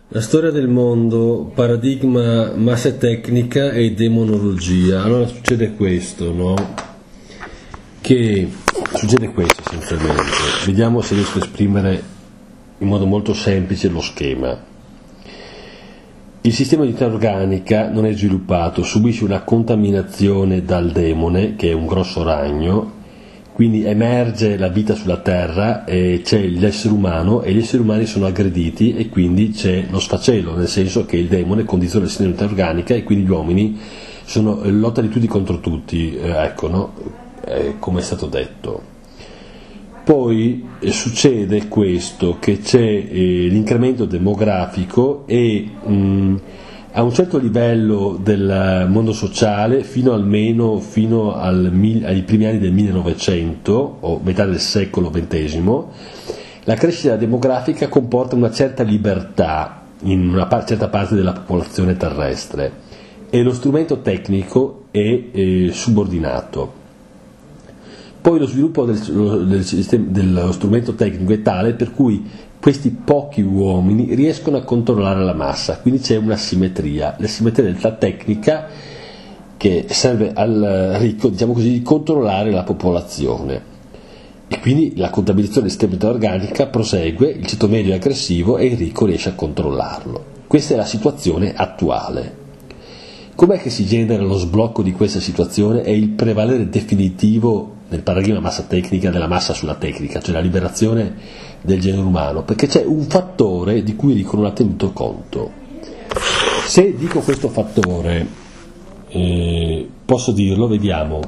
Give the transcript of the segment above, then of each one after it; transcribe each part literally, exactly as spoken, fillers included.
La storia del mondo, paradigma massa tecnica e demonologia. Allora succede questo, no? Che succede questo essenzialmente. Vediamo se riesco a esprimere in modo molto semplice lo schema. Il sistema di vita organica non è sviluppato, subisce una contaminazione dal demone, che è un grosso ragno, quindi emerge la vita sulla terra e c'è l'essere umano e gli esseri umani sono aggrediti e quindi c'è lo sfacelo, nel senso che il demone condiziona il sistema di vita organica e quindi gli uomini sono lotta di tutti contro tutti, eh, ecco, no? Eh, come è stato detto. Poi eh, succede questo, che c'è eh, l'incremento demografico e mh, a un certo livello del mondo sociale, fino almeno fino al, ai primi anni del millenovecento o metà del secolo ventesimo, la crescita demografica comporta una certa libertà in una par- certa parte della popolazione terrestre e lo strumento tecnico è eh, subordinato. Poi lo sviluppo del, del sistema, dello strumento tecnico è tale per cui questi pochi uomini riescono a controllare la massa, quindi c'è una simmetria, la simmetria della tecnica che serve al ricco, diciamo così, di controllare la popolazione. E quindi la contabilizzazione del sistema organica prosegue, il ceto medio è aggressivo e il ricco riesce a controllarlo. Questa è la situazione attuale. Com'è che si genera lo sblocco di questa situazione? È il prevalere definitivo nel paradigma massa tecnica della massa sulla tecnica, cioè la liberazione del genere umano, perché c'è un fattore di cui Rico non ha tenuto conto. Se dico questo fattore, eh, posso dirlo, vediamo.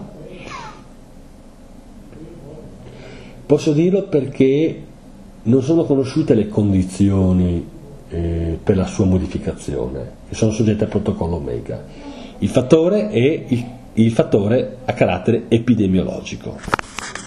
Posso dirlo perché non sono conosciute le condizioni eh, per la sua modificazione, che sono soggette al protocollo Omega. Il fattore è il, il fattore a carattere epidemiologico.